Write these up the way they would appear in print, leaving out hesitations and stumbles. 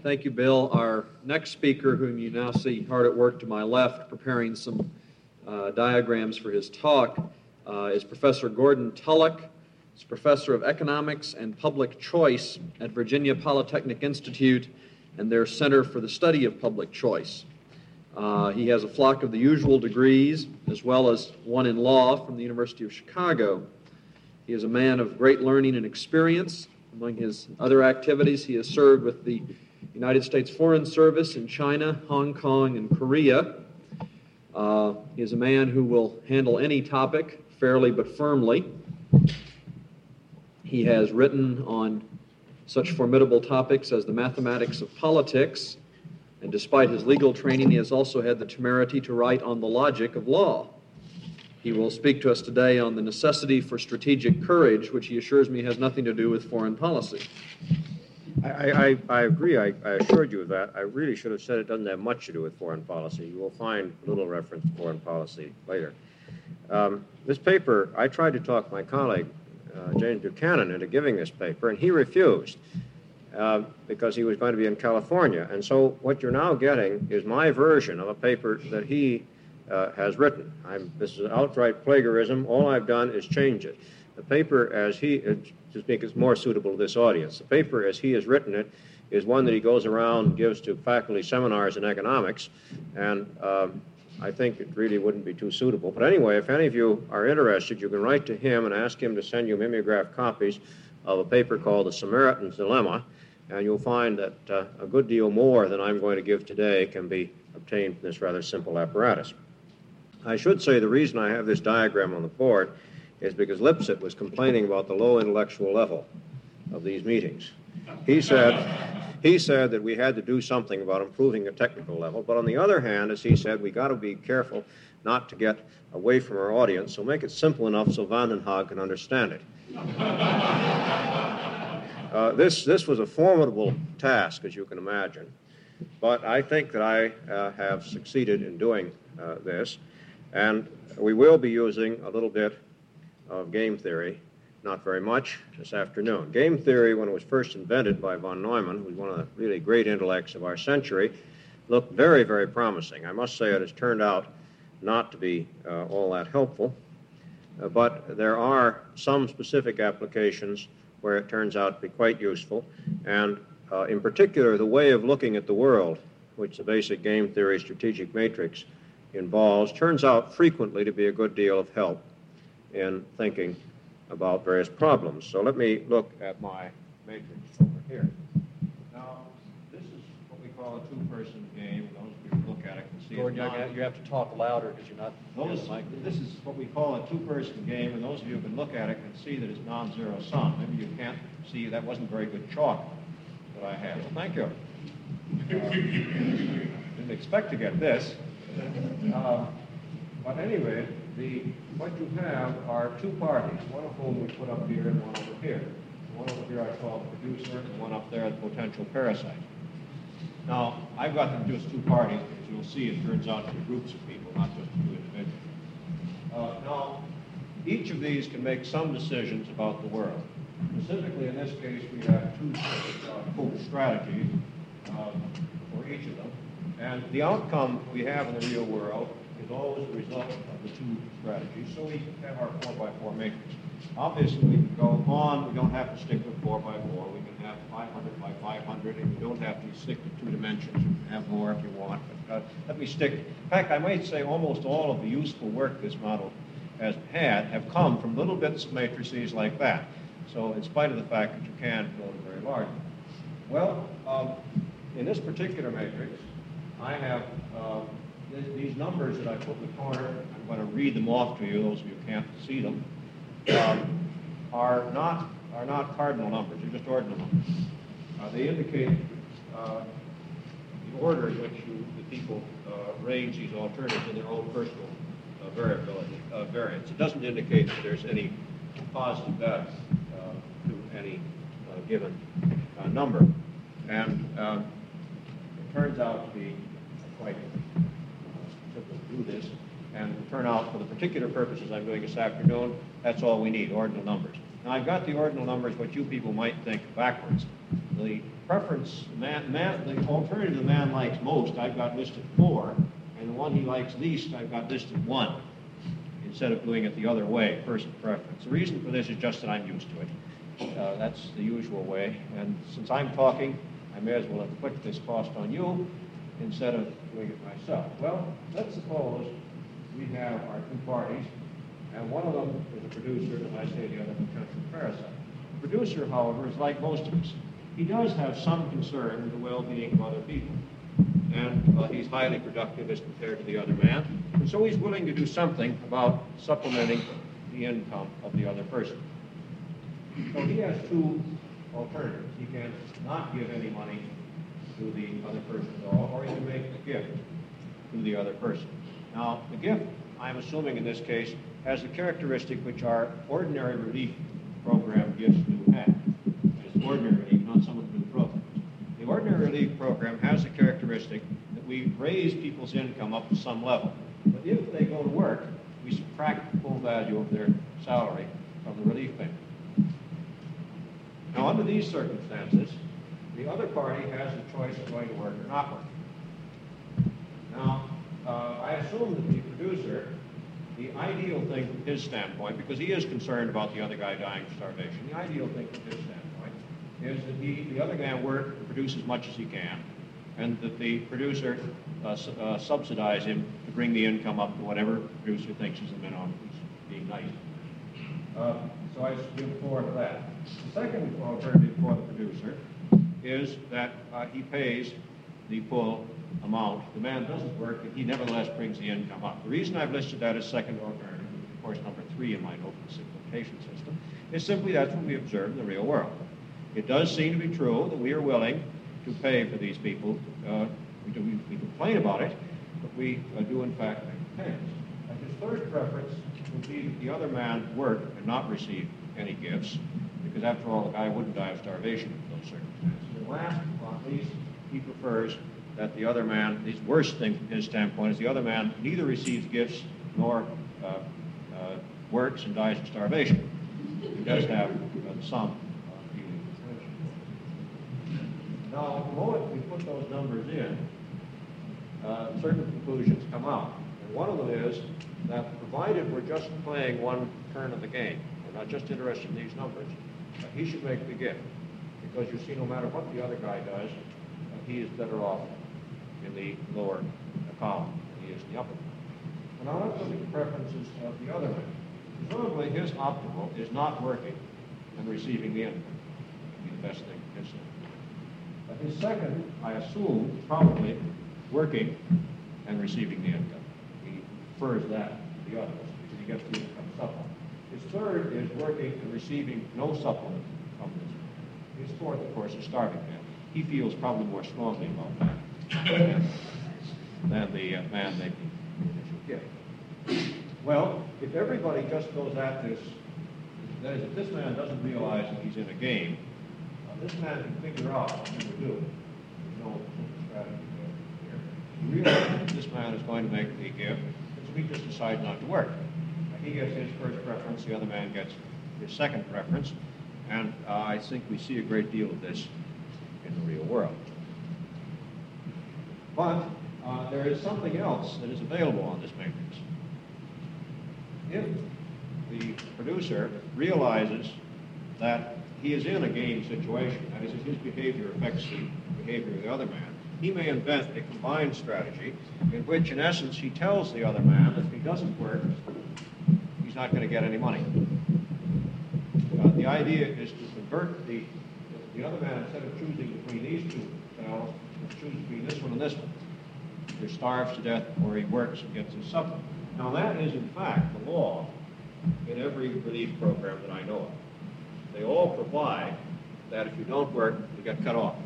Thank you, Bill. Our next speaker, whom you now see hard at work to my left, preparing some diagrams for his talk, is Professor Gordon Tullock. He's Professor of Economics and Public Choice at Virginia Polytechnic Institute and their Center for the Study of Public Choice. He has a flock of the usual degrees, as well as one in law from the University of Chicago. He is a man of great learning and experience. Among his other activities, he has served with the United States Foreign Service in China, Hong Kong, and Korea. He is a man who will handle any topic fairly but firmly. He has written on such formidable topics as the mathematics of politics, and despite his legal training, he has also had the temerity to write on the logic of law. He will speak to us today on the necessity for strategic courage, which he assures me has nothing to do with foreign policy. I agree. I assured you of that. I really should have said it doesn't have much to do with foreign policy. You will find little reference to foreign policy later. This paper, I tried to talk my colleague, James Buchanan, into giving this paper, and he refused because he was going to be in California. And so what you're now getting is my version of a paper that he has written. This is outright plagiarism. All I've done is change it. The paper as he, to make it more suitable to this audience, the paper as he has written it is one that he goes around and gives to faculty seminars in economics, and I think it really wouldn't be too suitable. But anyway, if any of you are interested, you can write to him and ask him to send you mimeographed copies of a paper called The Samaritan's Dilemma, and you'll find that a good deal more than I'm going to give today can be obtained from this rather simple apparatus. I should say the reason I have this diagram on the board is because Lipset was complaining about the low intellectual level of these meetings. He said that we had to do something about improving the technical level, but on the other hand, as he said, we got to be careful not to get away from our audience, so make it simple enough so Van den Haag can understand it. This was a formidable task, as you can imagine, but I think that I have succeeded in doing this, and we will be using a little bit of game theory, not very much, this afternoon. Game theory, when it was first invented by von Neumann, who was one of the really great intellects of our century, looked very, very promising. I must say it has turned out not to be all that helpful, but there are some specific applications where it turns out to be quite useful, and in particular, the way of looking at the world, which the basic game theory strategic matrix involves, turns out frequently to be a good deal of help in thinking about various problems. So let me look at my matrix over here. Now, this is what we call a two-person game. Those of you who look at it can see Gordon, you have to talk louder because you're not... This is what we call a two-person game, and those of you who can look at it can see that it's non-zero sum. Maybe you can't see, that wasn't very good chalk that I had. Well, thank you. Didn't expect to get this. But anyway, what you have are two parties, one of whom we put up here and one over here. The one over here I call the producer, and one up there the potential parasite. Now, I've got them just two parties, because you'll see it turns out to be groups of people, not just two individuals. Now, each of these can make some decisions about the world. Specifically, in this case, we have two strategies for each of them. And the outcome we have in the real world is always the result of the two strategies. So we have our 4x4 matrix. Obviously, we can go on. We don't have to stick with 4x4. We can have 500 by 500, and you don't have to stick to 2 dimensions. You can have more if you want. But let me stick. In fact, I might say almost all of the useful work this model has had have come from little bits of matrices like that. So in spite of the fact that you can go to very large. Well, in this particular matrix, I have these numbers that I put in the corner. I'm going to read them off to you. Those of you who can't see them are not cardinal numbers. They're just ordinal numbers. They indicate the order in which the people range these alternatives in their own personal variance. It doesn't indicate that there's any positive value to any given number. And it turns out to be quite simple to do this. And to turn out, for the particular purposes I'm doing this afternoon, that's all we need, ordinal numbers. Now, I've got the ordinal numbers, what you people might think, backwards. The preference, the alternative the man likes most, I've got listed 4, and the one he likes least, I've got listed 1, instead of doing it the other way, person preference. The reason for this is just that I'm used to it. That's the usual way, and since I'm talking, I may as well inflict this cost on you instead of doing it myself. Well, let's suppose we have our 2 parties, and one of them is a producer, and I say the other potential parasite. The producer, however, is like most of us. He does have some concern with the well-being of other people, and he's highly productive as compared to the other man, and so he's willing to do something about supplementing the income of the other person. So he has 2 alternatives. He can not give any money to the other person at all, or he can make a gift to the other person. Now, the gift, I'm assuming in this case, has the characteristic which our ordinary relief program gifts do have. It's ordinary relief, not some of the new programs. The ordinary relief program has the characteristic that we raise people's income up to some level. But if they go to work, we subtract the full value of their salary from the relief payment. Now, under these circumstances, the other party has the choice of going to work or not working. Now, I assume that the producer, the ideal thing from his standpoint, because he is concerned about the other guy dying of starvation, the ideal thing from his standpoint is that the other guy work and produce as much as he can, and that the producer subsidize him to bring the income up to whatever the producer thinks is the minimum. He's being nice. So I give forward to that. The second alternative for the producer is that he pays the full amount. The man doesn't work, but he nevertheless brings the income up. The reason I've listed that as second alternative, which of course number 3 in my note for the simplification system, is simply that's what we observe in the real world. It does seem to be true that we are willing to pay for these people. We complain about it, but we do in fact make payments. And his third preference would be that the other man work and not receive any gifts, because after all, the guy wouldn't die of starvation in those circumstances. And last but not least, he prefers that the other man, the worst thing from his standpoint is the other man neither receives gifts nor works and dies of starvation. He does have some feeling of friendship. Now, the moment we put those numbers in, certain conclusions come out. And one of them is that provided we're just playing one turn of the game, we're not just interested in these numbers, he should make the gift. Because you see, no matter what the other guy does, he is better off in the lower column than he is in the upper column. And now let's look at the preferences of the other man. Presumably, his optimal is not working and receiving the income. That would be the best thing for his standpoint. But his second, I assume, is probably working and receiving the income. He prefers that to the others because he gets the income supplement. His third is working and receiving no supplement from this. His fourth, of course, is starving him. He feels probably more strongly about that than the man making the initial gift. Well, if everybody just goes at this, that is, if this man doesn't realize that he's in a game, this man can figure out what he would do. There's no strategy here. He realizes that this man is going to make the gift, and so he just decides not to work. He gets his first preference, the other man gets his second preference, and I think we see a great deal of this in the real world. But there is something else that is available on this matrix. If the producer realizes that he is in a game situation, that is, if his behavior affects the behavior of the other man, he may invent a combined strategy in which, in essence, he tells the other man that if he doesn't work, he's not going to get any money. The idea is to convert the other man, instead of choosing between these two fellows, to choose between this one and this one. Either starves to death or he works and gets his supplement. Now that is in fact the law in every relief program that I know of. They all provide that if you don't work, you get cut off.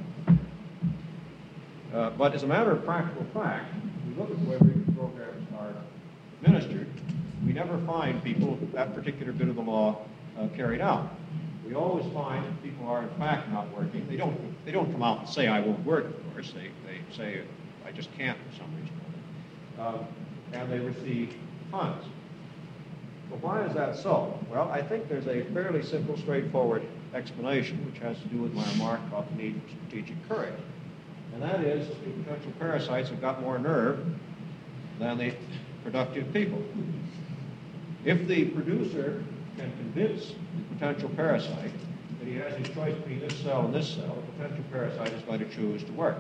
But as a matter of practical fact, we look at the way relief programs are administered, we never find people that particular bit of the law carried out. We always find that people are in fact not working. They don't come out and say I won't work, of course. They say I just can't for some reason or other. And they receive funds. But why is that so? Well, I think there's a fairly simple, straightforward explanation, which has to do with my remark about the need for strategic courage. And that is, the potential parasites have got more nerve than the productive people. If the producer can convince the potential parasite that he has his choice between this cell and this cell, the potential parasite is going to choose to work.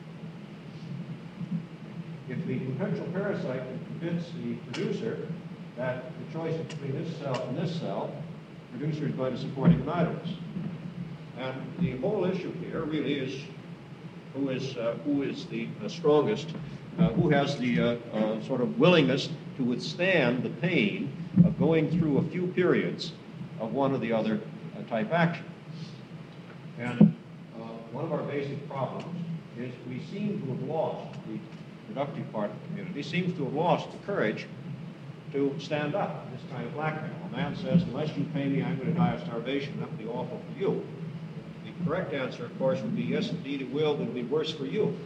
If the potential parasite can convince the producer that the choice is between this cell and this cell, the producer is going to support him in idleness. And the whole issue here really is who is the strongest, who has the sort of willingness to withstand the pain of going through a few periods of one or the other type action. And one of our basic problems is we seem to have lost, the productive part of the community seems to have lost the courage to stand up to this kind of blackmail. A man says, unless you pay me, I'm going to die of starvation. That would be awful for you. The correct answer, of course, would be, yes, indeed it will, but it'll be worse for you.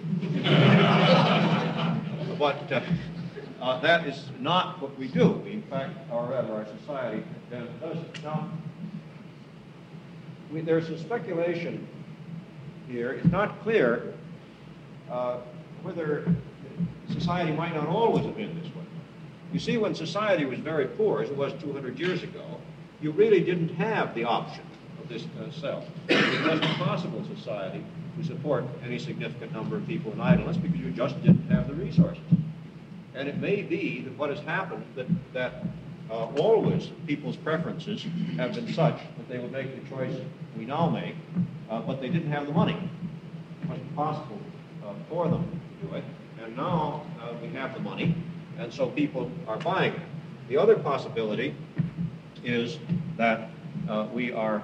But that is not what we do. In fact, our society does it. Now, there's some speculation here. It's not clear whether society might not always have been this way. You see, when society was very poor, as it was 200 years ago, you really didn't have the option of this cell. It wasn't possible in society to support any significant number of people in idleness because you just didn't have the resources. And it may be that what has happened, that always people's preferences have been such that they would make the choice we now make, but they didn't have the money. It wasn't possible for them to do it. And now we have the money, and so people are buying it. The other possibility is that we are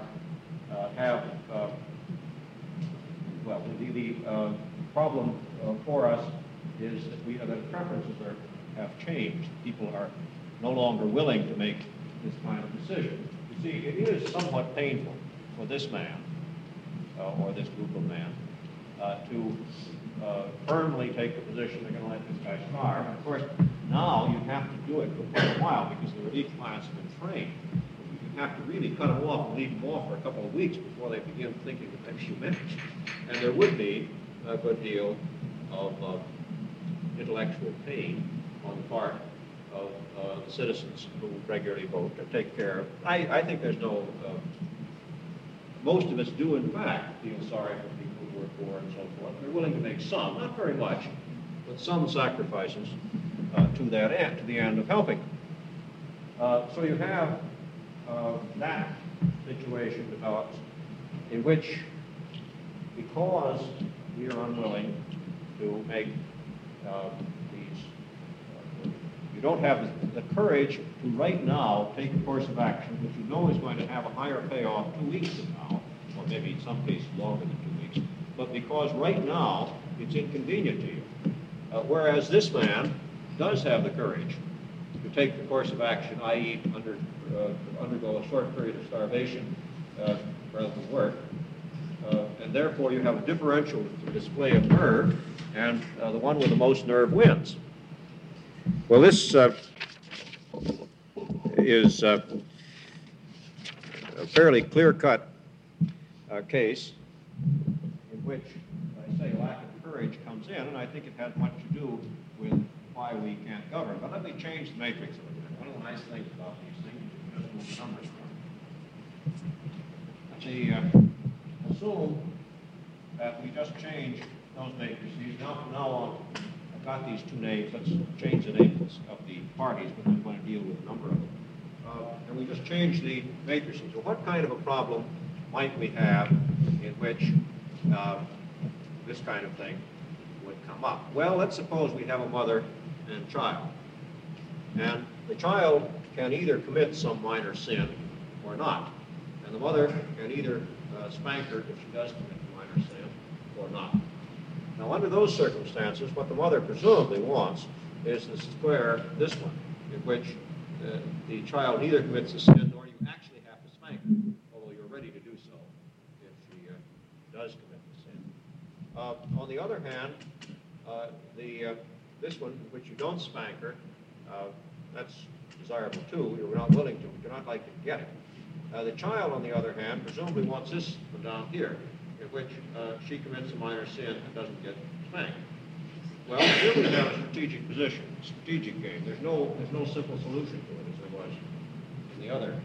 the problem for us is that that preferences have changed. People are no longer willing to make this kind of decision. You see, it is somewhat painful for this man or this group of men to firmly take the position they're going to let this guy starve. And of course, now you have to do it for quite a while because the relief plans have been trained. You have to really cut them off and leave them off for a couple of weeks before they begin thinking that they've humanity. And there would be a good deal of intellectual pain on the part of the citizens who regularly vote to take care of. I think there's no, most of us do in fact feel sorry for people who are poor and so forth. They're willing to make some, not very much, but some sacrifices to that end, to the end of helping them. So you have that situation develops in which, because we are unwilling to make you don't have the courage to right now take a course of action which you know is going to have a higher payoff 2 weeks from now, or maybe in some cases longer than 2 weeks, but because right now it's inconvenient to you. Whereas this man does have the courage to take the course of action, i.e. undergo a short period of starvation rather than work, and therefore you have a differential display of nerve, and the one with the most nerve wins. Well, this is a fairly clear-cut case in which, I say, lack of courage comes in, and I think it has much to do with why we can't govern. But let me change the matrix a little bit. One of the nice things about these things is just move the numbers around. Assume that we just change those matrices. Now, from now on, I've got these two names. Let's change the names of the parties, but I'm going to deal with a number of them. And we just change the matrices. Well, what kind of a problem might we have in which this kind of thing would come up? Well, let's suppose we have a mother and child. And the child can either commit some minor sin or not. And the mother can either spank her if she does commit a minor sin or not. Now, under those circumstances, what the mother presumably wants is to square this one, in which the child neither commits a sin nor you actually have to spank her, although you're ready to do so if she does commit the sin. On the other hand, this one, in which you don't spank her, that's desirable too. You're not willing to, but you're not likely to get it. The child, on the other hand, presumably wants this one down here, in which she commits a minor sin and doesn't get spanked. Well, here we have a strategic position, a strategic game. There's no simple solution to it as there was in the other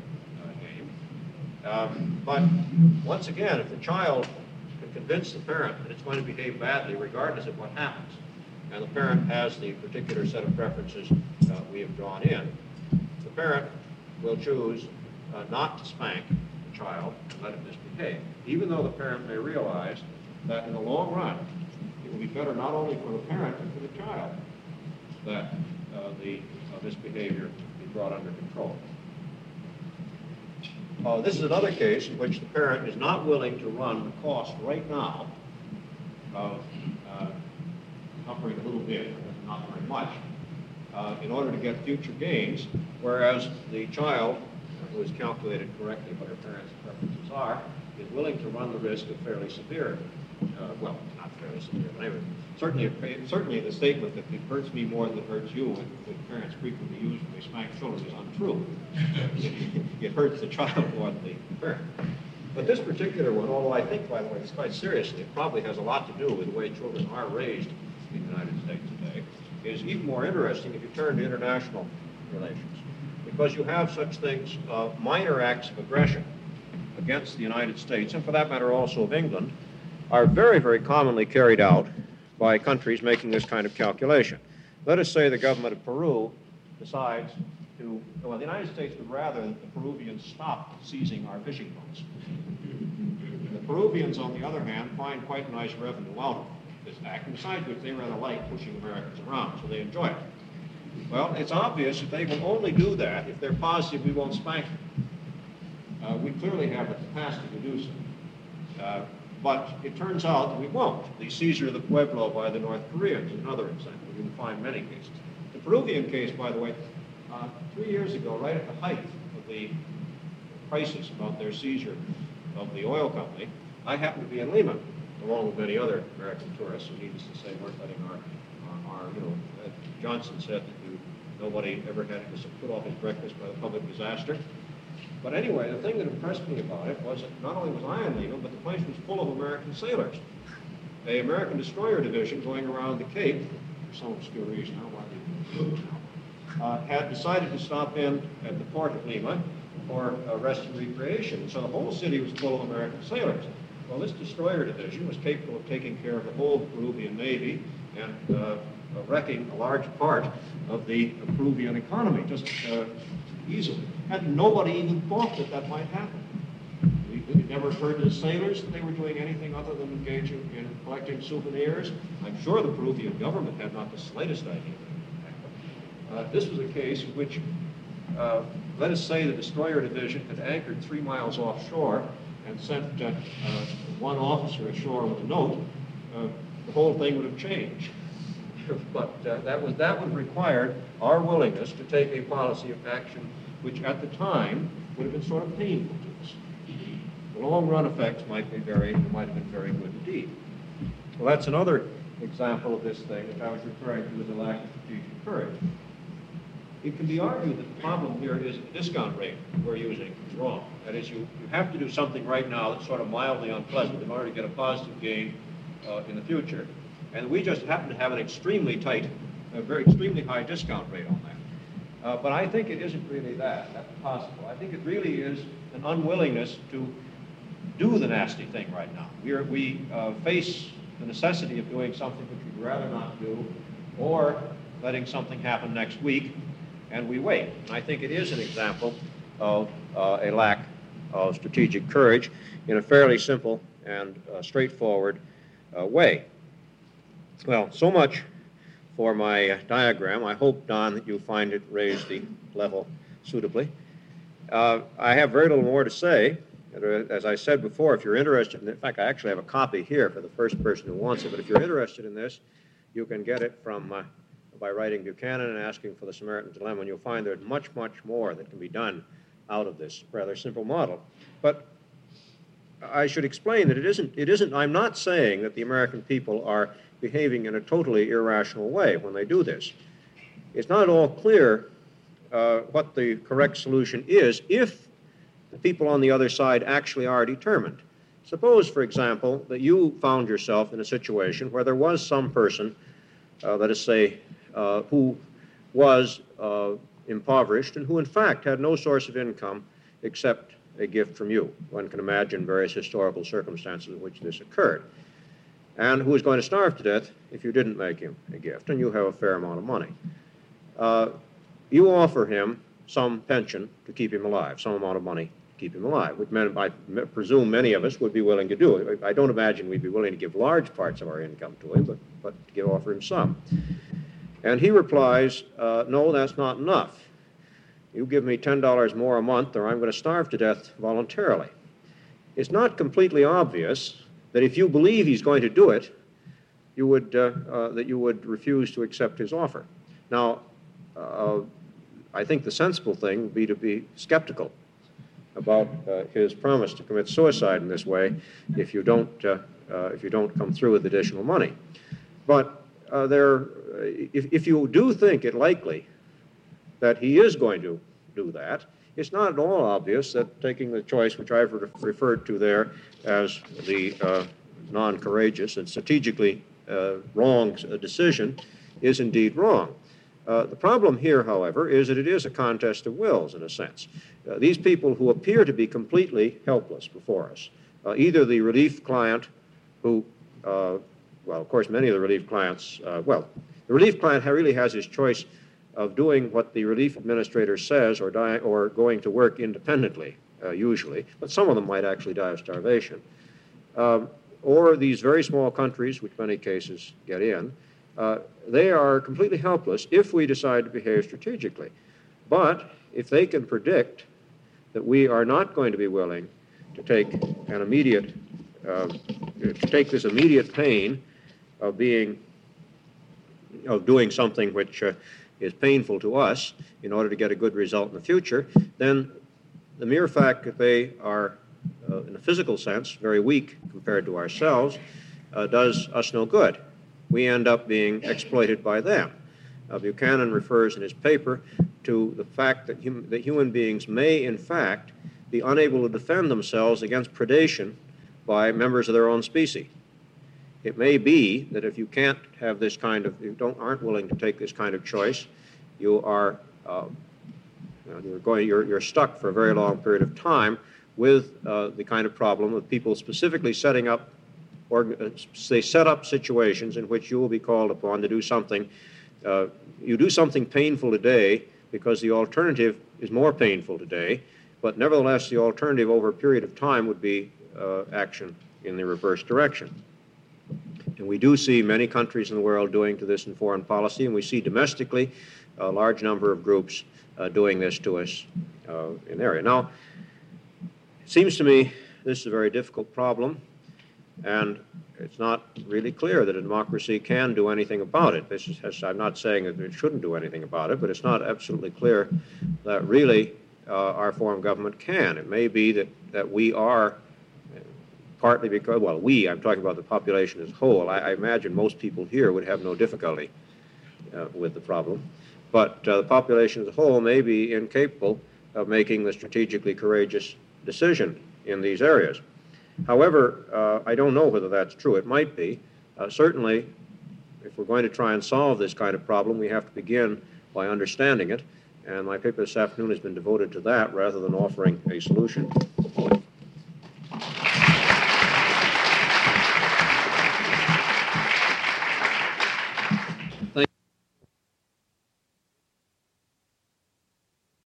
game. But once again, if the child can convince the parent that it's going to behave badly regardless of what happens, and the parent has the particular set of preferences we have drawn in, the parent will choose not to spank the child and let it misbehave, even though the parent may realize that in the long run, it will be better not only for the parent but for the child that the misbehavior be brought under control. This is another case in which the parent is not willing to run the cost right now of suffering a little bit, not very much, in order to get future gains, whereas the child, who has calculated correctly what her parents' preferences are, is willing to run the risk of fairly severe, well, not fairly severe, but anyway, certainly the statement that it hurts me more than it hurts you, that parents frequently use when they spank children, is untrue. It hurts the child more than the parent. But this particular one, although I think, by the way, it's quite seriously, it probably has a lot to do with the way children are raised in the United States today, is even more interesting if you turn to international relations, because you have such things, minor acts of aggression against the United States, and for that matter also of England, are very, very commonly carried out by countries making this kind of calculation. Let us say the government of Peru decides to, well, the United States would rather that the Peruvians stop seizing our fishing boats. The Peruvians, on the other hand, find quite a nice revenue out of this act, and besides which they rather like pushing Americans around, so they enjoy it. Well, it's obvious that they will only do that if they're positive we won't spank them. We clearly have the capacity to do so. But it turns out that we won't. The seizure of the Pueblo by the North Koreans is another example. You can find many cases. The Peruvian case, by the way, 3 years ago, right at the height of the crisis about their seizure of the oil company, I happened to be in Lima, along with many other American tourists who, needless to say, weren't letting our Johnson said that nobody ever had to put off his breakfast by the public disaster. But anyway, the thing that impressed me about it was that not only was I in Lima, but the place was full of American sailors. The American destroyer division going around the Cape, for some obscure reason, I don't want to now, had decided to stop in at the port of Lima for rest and recreation. So the whole city was full of American sailors. Well, this destroyer division was capable of taking care of the whole Peruvian Navy and wrecking a large part of the Peruvian economy just easily. And nobody even thought that that might happen. It never occurred to the sailors that they were doing anything other than engaging in collecting souvenirs. I'm sure the Peruvian government had not the slightest idea that it would happen. This was a case in which, let us say the destroyer division had anchored 3 miles offshore and sent one officer ashore with a note, the whole thing would have changed. But that would have required our willingness to take a policy of action which at the time would have been sort of painful to us. The long-run effects might have been very good indeed. Well, that's another example of this thing that I was referring to as a lack of strategic courage. It can be argued that the problem here is the discount rate we're using is wrong. That is, you have to do something right now that's sort of mildly unpleasant in order to get a positive gain in the future. And we just happen to have an extremely high discount rate on that. But I think it isn't really that. That's possible. I think it really is an unwillingness to do the nasty thing right now. We face the necessity of doing something which we'd rather not do, or letting something happen next week, and we wait. And I think it is an example of a lack of strategic courage in a fairly simple and straightforward way. Well, so much for my diagram. I hope, Don, that you find it raised the level suitably. I have very little more to say. As I said before, if you're interested, in fact, I actually have a copy here for the first person who wants it, but if you're interested in this, you can get it from by writing Buchanan and asking for the Samaritan's Dilemma, and you'll find there's much, much more that can be done out of this rather simple model. But I should explain that it isn't, I'm not saying that the American people are behaving in a totally irrational way when they do this. It's not at all clear what the correct solution is if the people on the other side actually are determined. Suppose, for example, that you found yourself in a situation where there was some person, let us say, who was impoverished and who in fact had no source of income except a gift from you. One can imagine various historical circumstances in which this occurred. And who was going to starve to death if you didn't make him a gift, and you have a fair amount of money. You offer him some pension to keep him alive, some amount of money to keep him alive, which I presume many of us would be willing to do. I don't imagine we'd be willing to give large parts of our income to him, but to offer him some. And he replies, no, that's not enough. You give me $10 more a month or I'm going to starve to death voluntarily. It's not completely obvious that if you believe he's going to do it, you would, that you would refuse to accept his offer. Now, I think the sensible thing would be to be skeptical about his promise to commit suicide in this way if you don't come through with additional money. But if you do think it likely that he is going to do that, it's not at all obvious that taking the choice which I've referred to there as the non-courageous and strategically wrong decision is indeed wrong. The problem here, however, is that it is a contest of wills in a sense. These people who appear to be completely helpless before us, either the relief client who, well, of course, many of the relief clients, the relief client really has his choice of doing what the relief administrator says or going to work independently, usually, but some of them might actually die of starvation. Or these very small countries, which many cases get in, they are completely helpless if we decide to behave strategically. But if they can predict that we are not going to be willing to take an immediate, to take this immediate pain of doing something which is painful to us in order to get a good result in the future, then the mere fact that they are, in a physical sense, very weak compared to ourselves, does us no good. We end up being exploited by them. Buchanan refers in his paper to the fact that human beings may, in fact, be unable to defend themselves against predation by members of their own species. It may be that if you can't have this kind of, aren't willing to take this kind of choice, you are, you're stuck for a very long period of time with the kind of problem of people specifically setting up, or they set up situations in which you will be called upon to do something. You do something painful today because the alternative is more painful today, but nevertheless the alternative over a period of time would be action in the reverse direction. And we do see many countries in the world doing to this in foreign policy, and we see domestically a large number of groups doing this to us in the area. Now, it seems to me this is a very difficult problem, and it's not really clear that a democracy can do anything about it. I'm not saying that it shouldn't do anything about it, but it's not absolutely clear that really our form of government can. It may be that we are, partly because, well, I'm talking about the population as a whole. I imagine most people here would have no difficulty with the problem. But the population as a whole may be incapable of making the strategically courageous decision in these areas. However, I don't know whether that's true. It might be. Certainly, if we're going to try and solve this kind of problem, we have to begin by understanding it. And my paper this afternoon has been devoted to that rather than offering a solution.